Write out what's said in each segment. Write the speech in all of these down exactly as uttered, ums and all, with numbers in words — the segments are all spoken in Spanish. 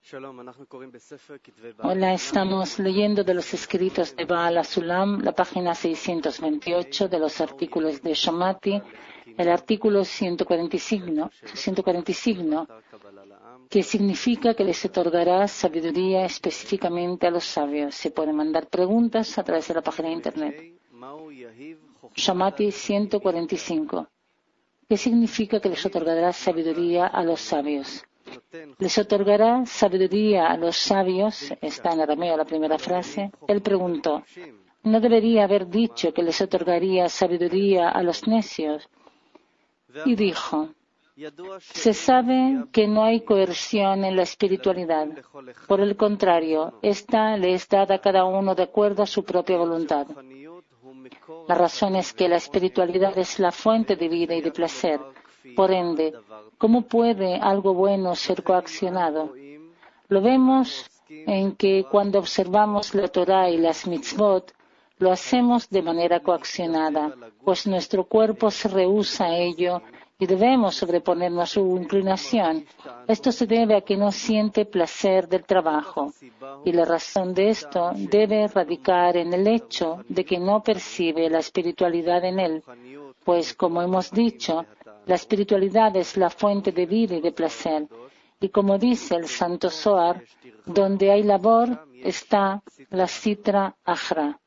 Hola, estamos leyendo de los escritos de Baal HaSulam, la página seiscientos veintiocho de los artículos de Shamati, el artículo ciento cuarenta y cinco, ciento cuarenta y cinco, que significa que les otorgará sabiduría específicamente a los sabios. Se pueden mandar preguntas a través de la página de internet. Shamati ciento cuarenta y cinco. ¿Qué significa que les otorgará sabiduría a los sabios? Les otorgará sabiduría a los sabios, está en arameo la primera frase. Él preguntó, ¿no debería haber dicho que les otorgaría sabiduría a los necios? Y dijo, se sabe que no hay coerción en la espiritualidad. Por el contrario, esta le es dada a cada uno de acuerdo a su propia voluntad. La razón es que la espiritualidad es la fuente de vida y de placer. Por ende, ¿cómo puede algo bueno ser coaccionado? Lo vemos en que cuando observamos la Torah y las mitzvot, lo hacemos de manera coaccionada, pues nuestro cuerpo se rehúsa a ello y debemos sobreponernos a su inclinación. Esto se debe a que no siente placer del trabajo. Y la razón de esto debe radicar en el hecho de que no percibe la espiritualidad en él, pues, como hemos dicho, la espiritualidad es la fuente de vida y de placer. Y como dice el Santo Zohar, donde hay labor está la Sitra Achra.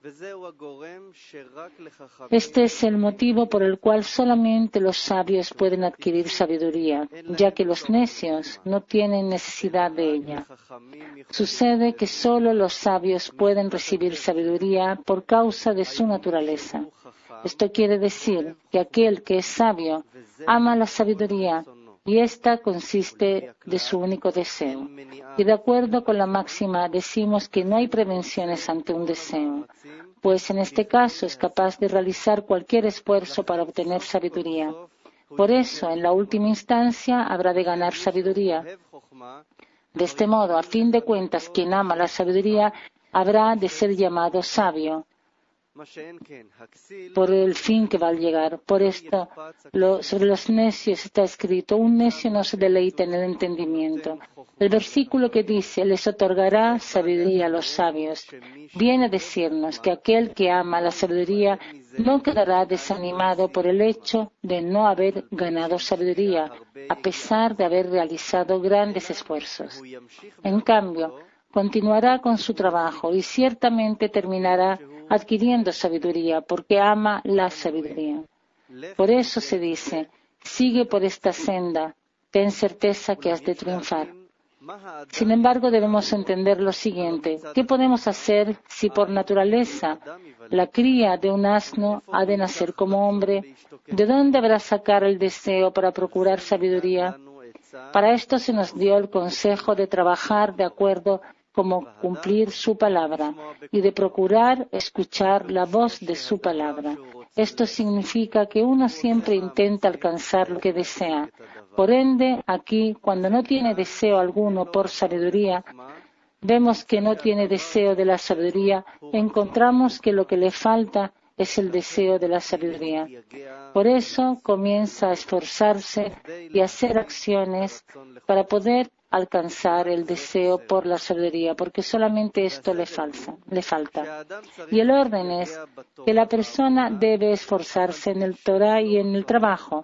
Este es el motivo por el cual solamente los sabios pueden adquirir sabiduría, ya que los necios no tienen necesidad de ella. Sucede que solo los sabios pueden recibir sabiduría por causa de su naturaleza. Esto quiere decir que aquel que es sabio ama la sabiduría y ésta consiste de su único deseo. Y de acuerdo con la máxima decimos que no hay prevenciones ante un deseo, pues en este caso es capaz de realizar cualquier esfuerzo para obtener sabiduría. Por eso, en la última instancia, habrá de ganar sabiduría. De este modo, a fin de cuentas, quien ama la sabiduría habrá de ser llamado sabio, por el fin que va a llegar. Por esto, lo, sobre los necios está escrito, un necio no se deleita en el entendimiento. El versículo que dice, les otorgará sabiduría a los sabios, viene a decirnos que aquel que ama la sabiduría no quedará desanimado por el hecho de no haber ganado sabiduría, a pesar de haber realizado grandes esfuerzos. En cambio, continuará con su trabajo y ciertamente terminará adquiriendo sabiduría, porque ama la sabiduría. Por eso se dice, sigue por esta senda, ten certeza que has de triunfar. Sin embargo, debemos entender lo siguiente, ¿qué podemos hacer si por naturaleza la cría de un asno ha de nacer como hombre? ¿De dónde habrá sacar el deseo para procurar sabiduría? Para esto se nos dio el consejo de trabajar de acuerdo como cumplir su palabra y de procurar escuchar la voz de su palabra. Esto significa que uno siempre intenta alcanzar lo que desea. Por ende, aquí, cuando no tiene deseo alguno por sabiduría, vemos que no tiene deseo de la sabiduría, encontramos que lo que le falta es el deseo de la sabiduría. Por eso comienza a esforzarse y a hacer acciones para poder alcanzar el deseo por la sabiduría, porque solamente esto le falta, le falta. Y el orden es que la persona debe esforzarse en el Torah y en el trabajo,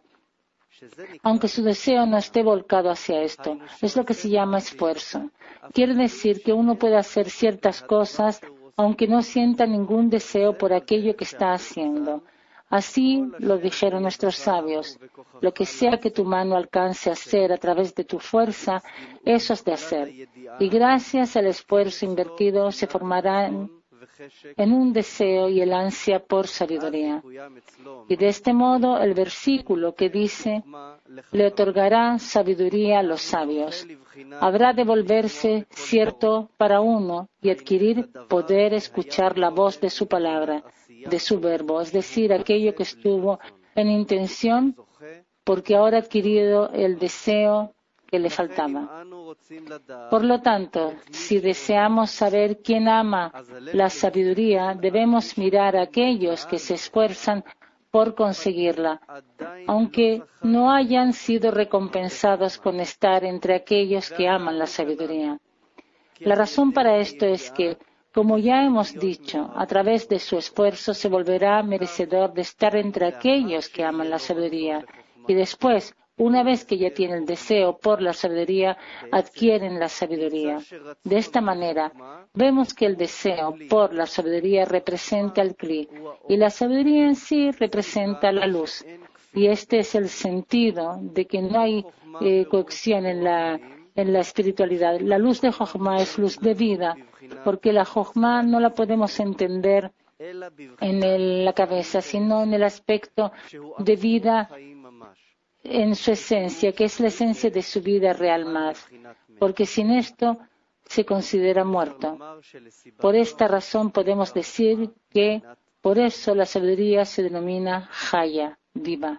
aunque su deseo no esté volcado hacia esto. Es lo que se llama esfuerzo. Quiere decir que uno puede hacer ciertas cosas aunque no sienta ningún deseo por aquello que está haciendo. Así lo dijeron nuestros sabios. Lo que sea que tu mano alcance a hacer a través de tu fuerza, eso has de hacer. Y gracias al esfuerzo invertido se formarán en un deseo y el ansia por sabiduría. Y de este modo el versículo que dice, le otorgará sabiduría a los sabios. Habrá de volverse cierto para uno y adquirir poder escuchar la voz de su palabra, de su verbo, es decir, aquello que estuvo en intención, porque ahora ha adquirido el deseo que le faltaba. Por lo tanto, si deseamos saber quién ama la sabiduría, debemos mirar a aquellos que se esfuerzan por conseguirla, aunque no hayan sido recompensados con estar entre aquellos que aman la sabiduría. La razón para esto es que, como ya hemos dicho, a través de su esfuerzo se volverá merecedor de estar entre aquellos que aman la sabiduría, y después, una vez que ya tiene el deseo por la sabiduría, adquieren la sabiduría. De esta manera, vemos que el deseo por la sabiduría representa el Kli, y la sabiduría en sí representa la luz. Y este es el sentido de que no hay eh, coacción en la, en la espiritualidad. La luz de Jochma es luz de vida, porque la Jochma no la podemos entender en el, la cabeza, sino en el aspecto de vida en su esencia, que es la esencia de su vida real más, porque sin esto se considera muerto. Por esta razón podemos decir que por eso la sabiduría se denomina Haya, viva.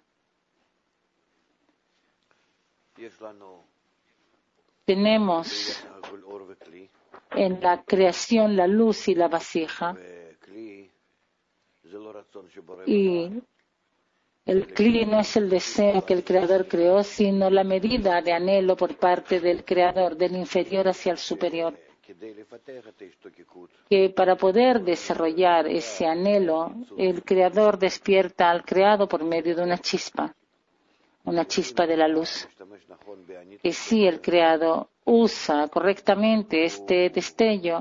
Tenemos en la creación la luz y la vasija, y el Kli no es el deseo que el Creador creó, sino la medida de anhelo por parte del Creador, del inferior hacia el superior. Que para poder desarrollar ese anhelo, el Creador despierta al creado por medio de una chispa, una chispa de la luz. Que si el creado usa correctamente este destello,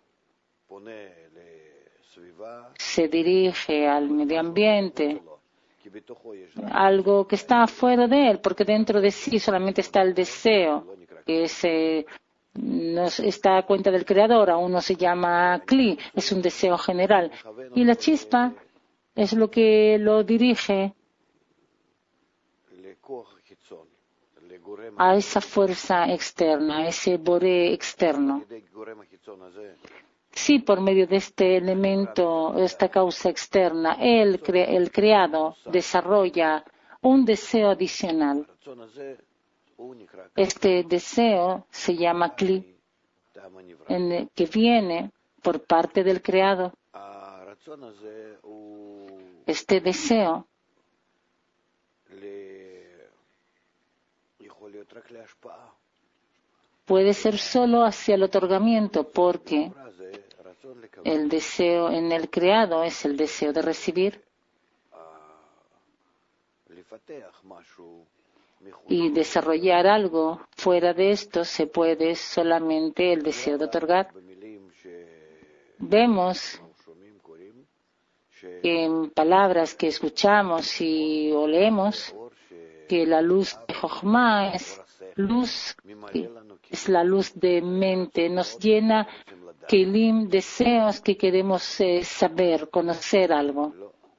se dirige al medio ambiente, algo que está fuera de él, porque dentro de sí solamente está el deseo, que se, no está a cuenta del Creador, aún no se llama Kli, es un deseo general. Y la chispa es lo que lo dirige a esa fuerza externa, a ese boré externo. Si por medio de este elemento, esta causa externa, el, cre el creado desarrolla un deseo adicional, este deseo se llama Kli, en, que viene por parte del creado. Este deseo puede ser solo hacia el otorgamiento, porque el deseo en el creado es el deseo de recibir, y desarrollar algo fuera de esto se puede solamente el deseo de otorgar. Vemos que en palabras que escuchamos y o leemos que la luz de Jochma es luz, es la luz de mente, nos llena kelim, deseos que queremos eh, saber, conocer algo.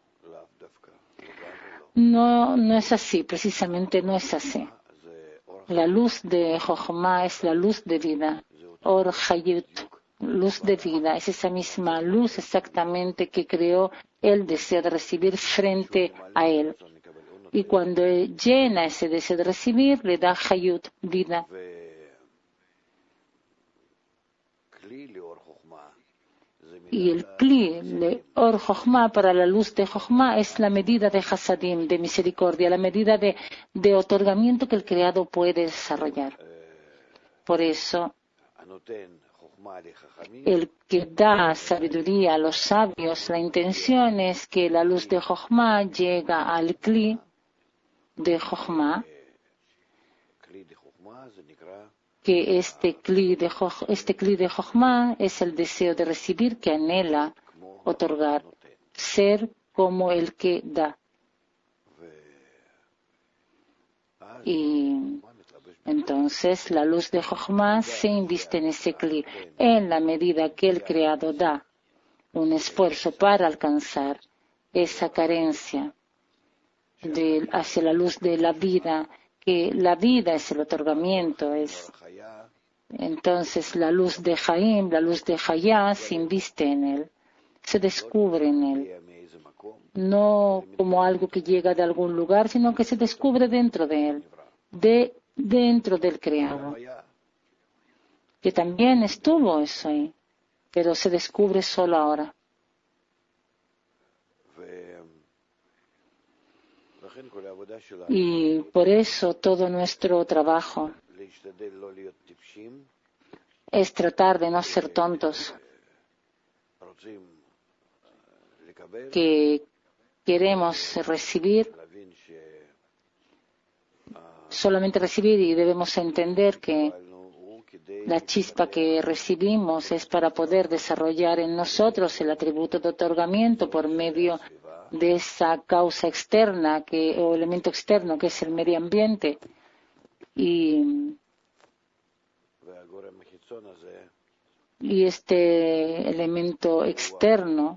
No, no es así, precisamente no es así. La luz de Jochma es la luz de vida, Or Hayut, luz de vida, es esa misma luz exactamente que creó el deseo de recibir frente a él. Y cuando llena ese deseo de recibir, le da Hayut, vida. Y el Kli, le Or Jochma, para la luz de Jochma, es la medida de Hasadim, de misericordia, la medida de, de otorgamiento que el creado puede desarrollar. Por eso, el que da sabiduría a los sabios, la intención es que la luz de Jochma llega al Kli de Jochma, que este Kli de, este Kli de Jochma es el deseo de recibir que anhela otorgar, ser como el que da. Y entonces la luz de Jochma se inviste en ese Kli, en la medida que el creado da un esfuerzo para alcanzar esa carencia de, hacia la luz de la vida, que la vida es el otorgamiento, es entonces la luz de Jaim, la luz de Hayá se inviste en él, se descubre en él, no como algo que llega de algún lugar, sino que se descubre dentro de él, de dentro del creado, que también estuvo eso ahí, pero se descubre solo ahora. Y por eso todo nuestro trabajo es tratar de no ser tontos, que queremos recibir, solamente recibir, y debemos entender que la chispa que recibimos es para poder desarrollar en nosotros el atributo de otorgamiento por medio de esa causa externa que, o elemento externo que es el medio ambiente. Y, y este elemento externo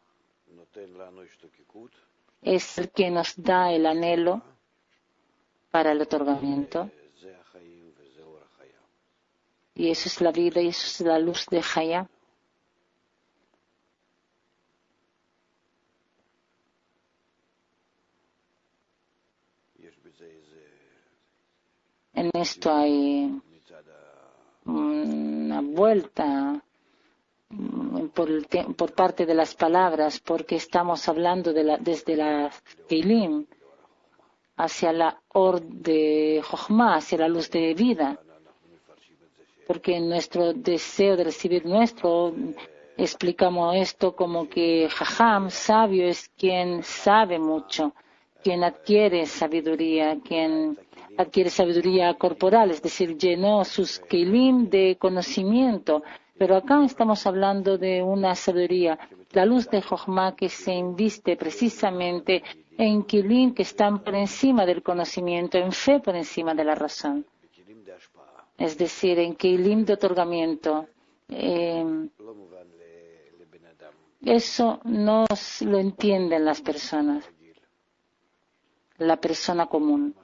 es el que nos da el anhelo para el otorgamiento. Y eso es la vida y eso es la luz de Jaya. En esto hay una vuelta por, el por parte de las palabras, porque estamos hablando de la, desde la Keilim hacia la Or de Jochma, hacia la luz de vida. Porque en nuestro deseo de recibir nuestro, explicamos esto como que Jajam, sabio, es quien sabe mucho, quien adquiere sabiduría, quien adquiere sabiduría corporal, es decir, llenó sus Keilim de conocimiento. Pero acá estamos hablando de una sabiduría, la luz de Jochma que se inviste precisamente en Keilim que están por encima del conocimiento, en fe por encima de la razón. Es decir, en Keilim de otorgamiento. Eh, eso no lo entienden las personas, la persona común.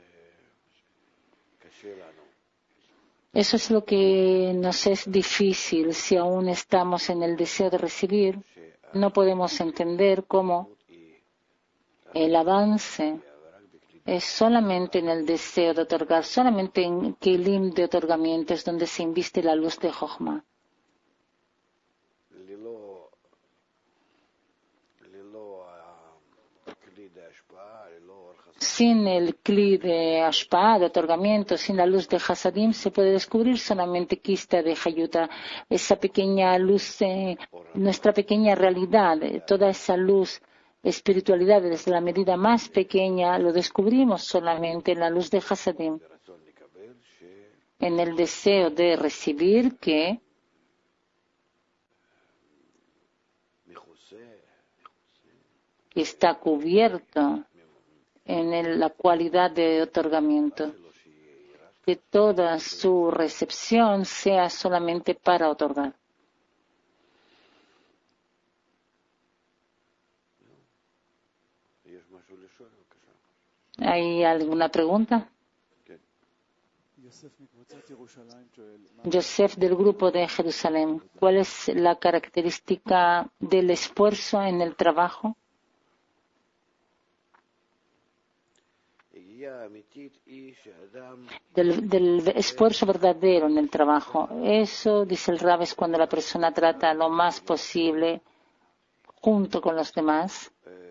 Eso es lo que nos es difícil si aún estamos en el deseo de recibir. No podemos entender cómo el avance es solamente en el deseo de otorgar, solamente en Keilim de otorgamiento es donde se inviste la luz de Jochma. Sin el Kli de Ashpa, de otorgamiento, sin la luz de Hasadim, se puede descubrir solamente Kista de Hayuta, esa pequeña luz, eh, nuestra pequeña realidad, toda esa luz, espiritualidad desde la medida más pequeña, lo descubrimos solamente en la luz de Hasadim, en el deseo de recibir que está cubierto en el, la cualidad de otorgamiento, que toda su recepción sea solamente para otorgar. ¿Hay alguna pregunta? Yosef del grupo de Jerusalén. ¿Cuál es la característica del esfuerzo en el trabajo? Del, del esfuerzo verdadero en el trabajo. Eso, dice el Rab, es cuando la persona trata lo más posible junto con los demás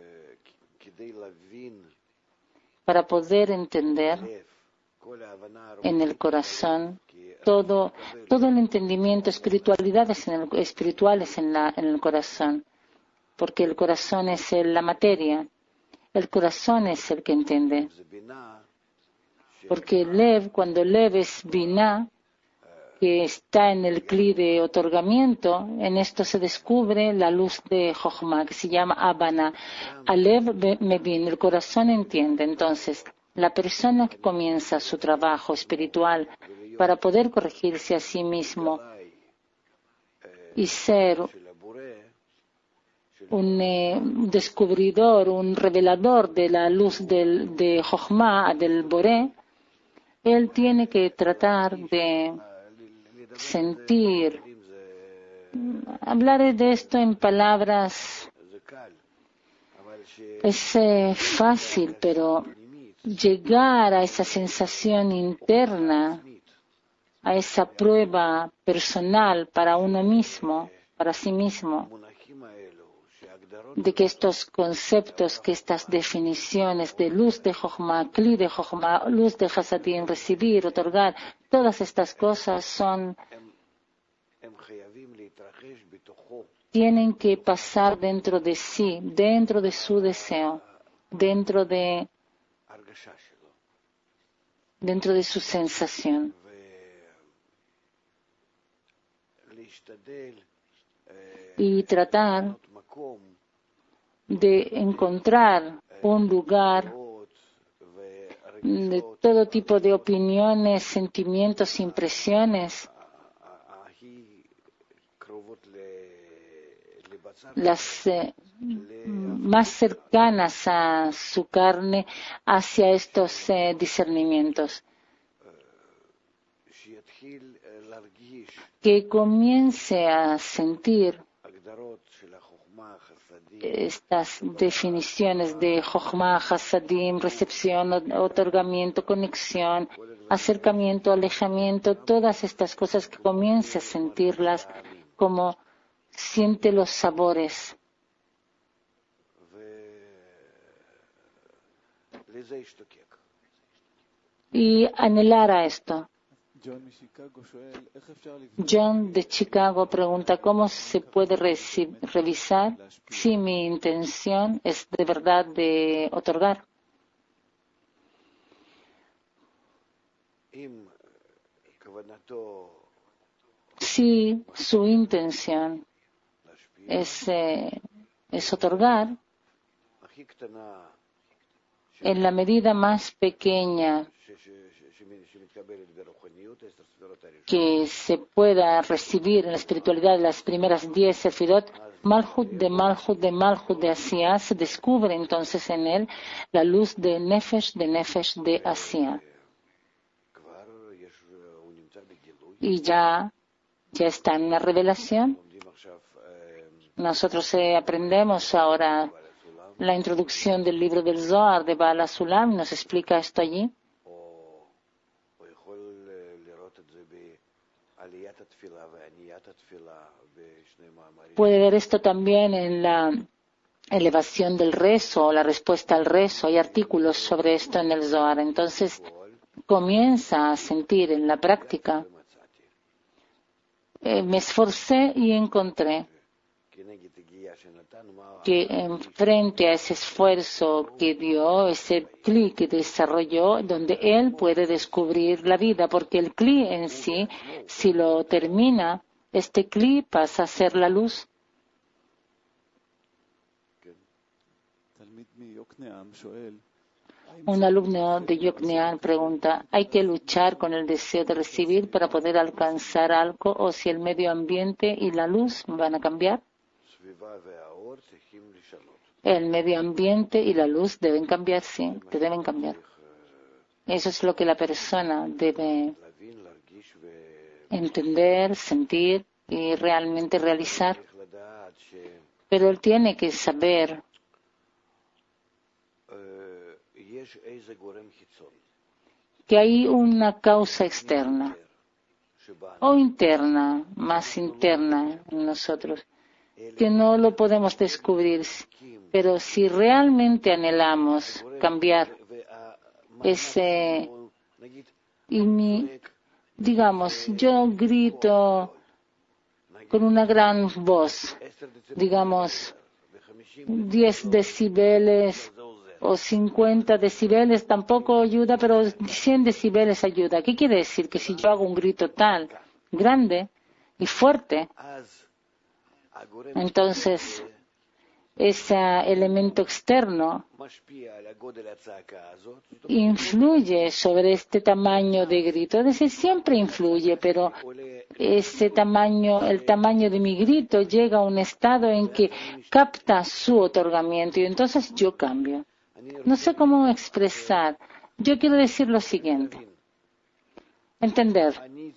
para poder entender en el corazón todo, todo el entendimiento, espiritualidades en el, espirituales en, la, en el corazón, porque el corazón es el, la materia. El corazón es el que entiende. Porque Lev, cuando Lev es Binah, que está en el Kli de otorgamiento, en esto se descubre la luz de Jochma, que se llama Abana. Alev Mevin, el corazón entiende. Entonces, la persona que comienza su trabajo espiritual para poder corregirse a sí mismo y ser un eh, descubridor, un revelador de la luz del, de Jochma, del Boré, él tiene que tratar de sentir, hablar de esto en palabras es eh, fácil, pero llegar a esa sensación interna, a esa prueba personal para uno mismo, para sí mismo, de que estos conceptos, que estas definiciones de luz de Jochma, Kli de Jochma, luz de Hasadim, recibir, otorgar, todas estas cosas son, tienen que pasar dentro de sí, dentro de su deseo, dentro de, dentro de su sensación. Y tratar de encontrar un lugar de todo tipo de opiniones, sentimientos, impresiones, las eh, más cercanas a su carne, hacia estos eh, discernimientos. Que comience a sentir estas definiciones de Jochma, Hasadim, recepción, otorgamiento, conexión, acercamiento, alejamiento, todas estas cosas, que comience a sentirlas como siente los sabores. Y anhelar a esto. John de Chicago pregunta, ¿cómo se puede revisar si mi intención es de verdad de otorgar? Si su intención es, eh, es otorgar, en la medida más pequeña que se pueda recibir en la espiritualidad de las primeras diez sefirot, Malhut de Malhut de Malhut de Asiya, se descubre entonces en él la luz de Nefesh de Nefesh de Asiya. Y ya, ya está en la revelación. Nosotros eh, aprendemos ahora la introducción del libro del Zohar de Baal HaSulam, nos explica esto allí. Puede ver esto también en la elevación del rezo o la respuesta al rezo. Hay artículos sobre esto en el Zohar. Entonces comienza a sentir en la práctica. Eh, me esforcé y encontré que en frente a ese esfuerzo que dio, ese cli que desarrolló, donde él puede descubrir la vida, porque el cli en sí, si lo termina, este cli pasa a ser la luz. Un alumno de Yokneam pregunta, ¿hay que luchar con el deseo de recibir para poder alcanzar algo, o si el medio ambiente y la luz van a cambiar? El medio ambiente y la luz deben cambiar, sí, que deben cambiar. Eso es lo que la persona debe entender, sentir y realmente realizar. Pero él tiene que saber que hay una causa externa o interna, más interna en nosotros, que no lo podemos descubrir, pero si realmente anhelamos cambiar ese, y mi, digamos, yo grito con una gran voz, digamos, diez decibeles o cincuenta decibeles tampoco ayuda, pero cien decibeles ayuda. ¿Qué quiere decir? Que si yo hago un grito tan grande y fuerte, entonces ese elemento externo influye sobre este tamaño de grito. Es decir, siempre influye, pero ese tamaño, el tamaño de mi grito llega a un estado en que capta su otorgamiento y entonces yo cambio. No sé cómo expresar. Yo quiero decir lo siguiente. Entender.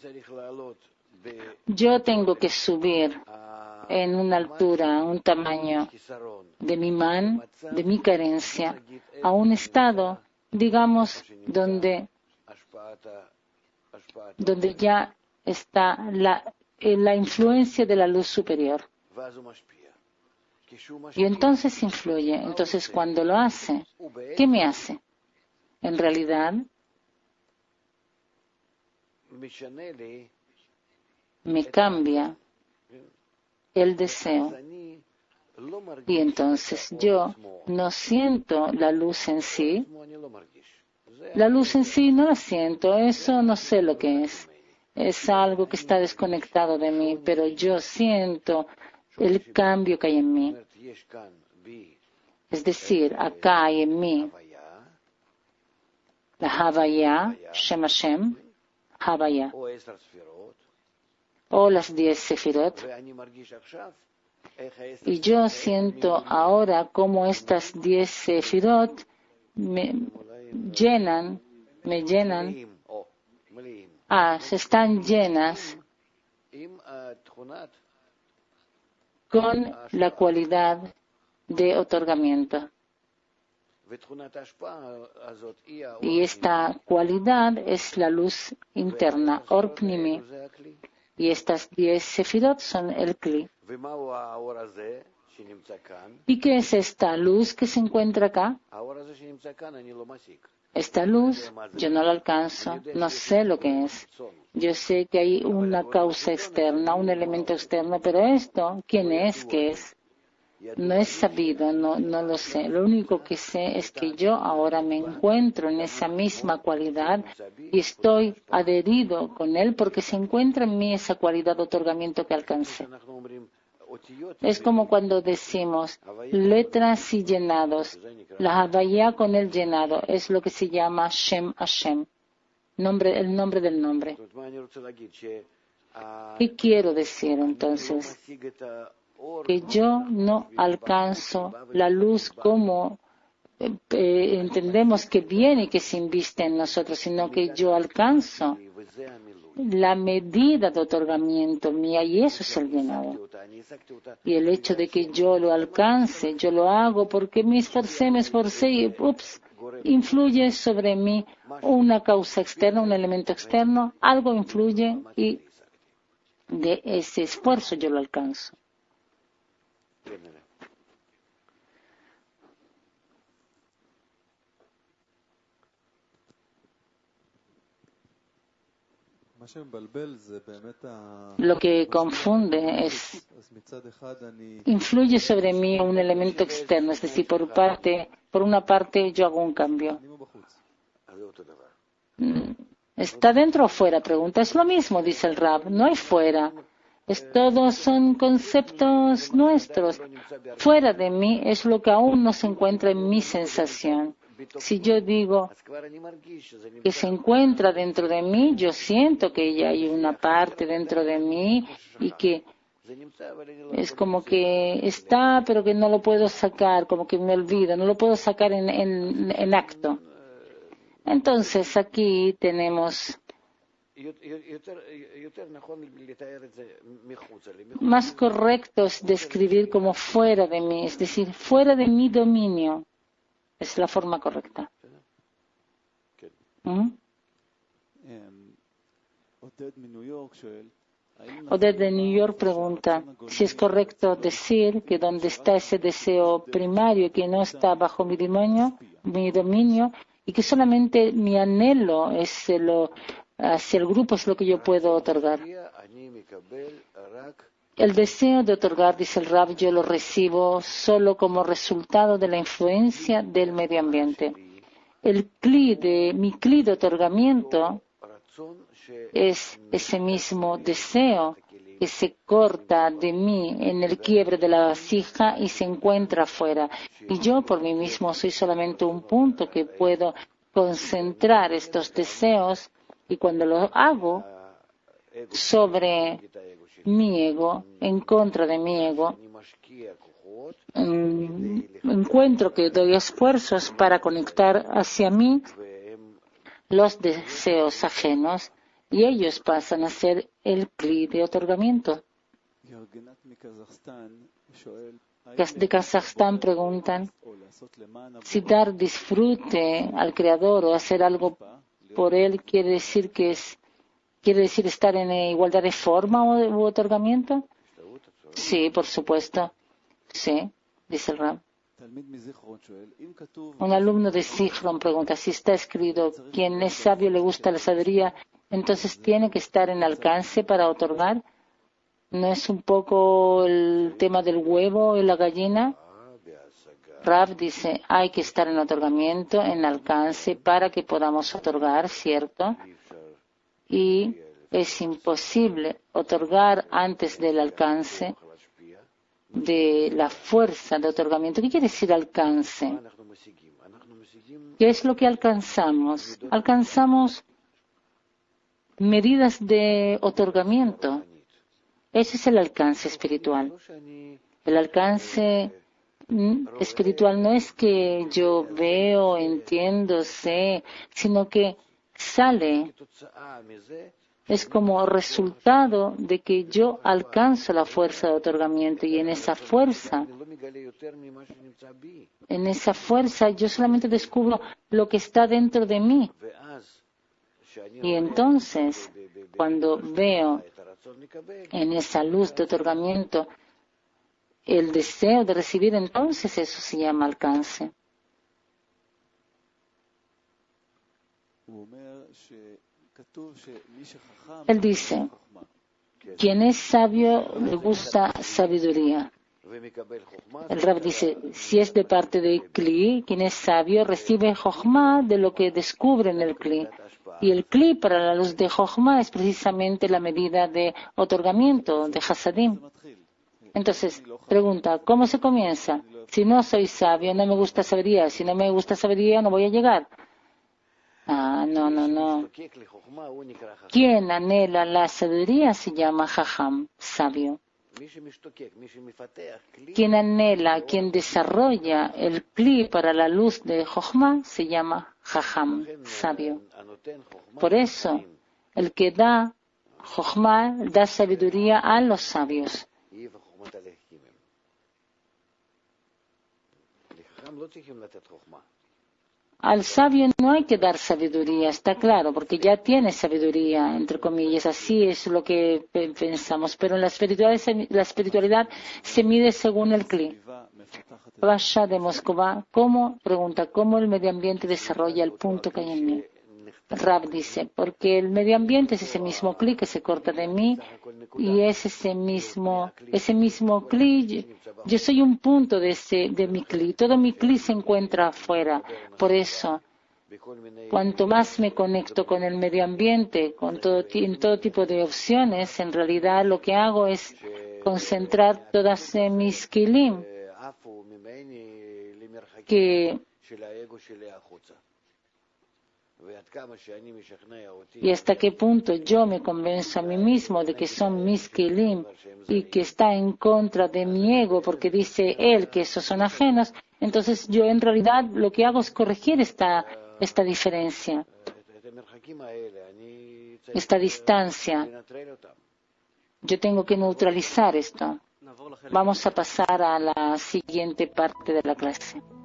Yo tengo que subir en una altura, un tamaño de mi man, de mi carencia, a un estado, digamos, donde, donde ya está la, la influencia de la luz superior. Y entonces influye. Entonces cuando lo hace, ¿qué me hace? En realidad, me cambia el deseo. Y entonces yo no siento la luz en sí. La luz en sí no la siento, eso no sé lo que es. Es algo que está desconectado de mí, pero yo siento el cambio que hay en mí. Es decir, acá hay en mí la Havaya, Shem Hashem, Havaya, o las diez Sefirot. Y yo siento ahora cómo estas diez Sefirot me llenan, me llenan, ah, están llenas con la cualidad de otorgamiento. Y esta cualidad es la luz interna, Or Pnimi. Y estas diez Sefirot son el Kli. ¿Y qué es esta luz que se encuentra acá? Esta luz yo no la alcanzo, no sé lo que es. Yo sé que hay una causa externa, un elemento externo, pero esto, ¿quién es? ¿Qué es? No es sabido, no, no lo sé. Lo único que sé es que yo ahora me encuentro en esa misma cualidad y estoy adherido con él porque se encuentra en mí esa cualidad de otorgamiento que alcancé. Es como cuando decimos letras y llenados. La Havaya con el llenado es lo que se llama Shem Hashem, nombre, el nombre del nombre. ¿Qué quiero decir entonces? Que yo no alcanzo la luz como eh, eh, entendemos que viene y que se inviste en nosotros, sino que yo alcanzo la medida de otorgamiento mía y eso es el llenado. Y el hecho de que yo lo alcance, yo lo hago porque me esforcé, me esforcé y ups, influye sobre mí una causa externa, un elemento externo, algo influye y de ese esfuerzo yo lo alcanzo. Lo que confunde es, influye sobre mí un elemento externo, es decir, por parte, por una parte yo hago un cambio. ¿Está dentro o fuera? Pregunta. Es lo mismo, dice el Rab, no hay fuera. Es, todos son conceptos nuestros. Fuera de mí es lo que aún no se encuentra en mi sensación. Si yo digo que se encuentra dentro de mí, yo siento que ya hay una parte dentro de mí y que es como que está, pero que no lo puedo sacar, como que me olvido, no lo puedo sacar en, en, en acto. Entonces aquí tenemos más correcto es describir como fuera de mí, es decir, fuera de mi dominio. Es la forma correcta. ¿Mm? Oded de New York pregunta si es correcto decir que donde está ese deseo primario que no está bajo mi dominio, mi dominio y que solamente mi anhelo es lo, hacia el grupo es lo que yo puedo otorgar. El deseo de otorgar, dice el Rab, yo lo recibo solo como resultado de la influencia del medio ambiente. El cli de, mi cli de otorgamiento es ese mismo deseo que se corta de mí en el quiebre de la vasija y se encuentra afuera. Y yo por mí mismo soy solamente un punto que puedo concentrar estos deseos y cuando lo hago sobre mi ego, en contra de mi ego, um, encuentro que doy esfuerzos para conectar hacia mí los deseos ajenos y ellos pasan a ser el cli de otorgamiento. De Kazajstán preguntan si dar disfrute al Creador o hacer algo por él quiere decir que es quiere decir estar en igualdad de forma o de u otorgamiento. Sí, por supuesto. Sí, dice el Rab. Un alumno de Zichron pregunta, si está escrito, quien es sabio le gusta la sabiduría, entonces tiene que estar en alcance para otorgar. ¿No es un poco el tema del huevo y la gallina? Rab dice, hay que estar en otorgamiento, en alcance, para que podamos otorgar, ¿cierto? Y es imposible otorgar antes del alcance de la fuerza de otorgamiento. ¿Qué quiere decir alcance? ¿Qué es lo que alcanzamos? Alcanzamos medidas de otorgamiento. Ese es el alcance espiritual. El alcance espiritual no es que yo veo, entiendo, sé, sino que sale. Es como resultado de que yo alcanzo la fuerza de otorgamiento y en esa fuerza, en esa fuerza yo solamente descubro lo que está dentro de mí. Y entonces, cuando veo en esa luz de otorgamiento el deseo de recibir, entonces eso se llama alcance. Él dice, quien es sabio le gusta sabiduría. El Rab dice, si es de parte de Kli, quien es sabio recibe Jochma de lo que descubre en el Kli. Y el Kli para la luz de Jochma es precisamente la medida de otorgamiento, de Hasadim. Entonces, pregunta, ¿cómo se comienza? Si no soy sabio, no me gusta sabiduría. Si no me gusta sabiduría, no voy a llegar. Ah, no, no, no. Quien anhela la sabiduría se llama Jajam, sabio. Quien anhela, quien desarrolla el Kli para la luz de Jochma se llama Jajam, sabio. Por eso, el que da Jochma da sabiduría a los sabios. Al sabio no hay que dar sabiduría, está claro, porque ya tiene sabiduría, entre comillas, así es lo que pensamos. Pero en la espiritualidad, la espiritualidad se mide según el Kli. Rasha de Moscova, ¿cómo? Pregunta, ¿cómo el medio ambiente desarrolla el punto que hay en mí? Rab dice, porque el medio ambiente es ese mismo Kli que se corta de mí y es ese mismo, ese mismo Kli. Yo soy un punto de ese, de mi Kli. Todo mi Kli se encuentra afuera. Por eso, cuanto más me conecto con el medio ambiente, con todo, en todo tipo de opciones, en realidad lo que hago es concentrar todas mis Kilim que y hasta qué punto yo me convenzo a mí mismo de que son mis kelim y que está en contra de mi ego porque dice él que esos son ajenos, entonces yo en realidad lo que hago es corregir esta, esta diferencia, esta distancia. Yo tengo que neutralizar esto. Vamos a pasar a la siguiente parte de la clase.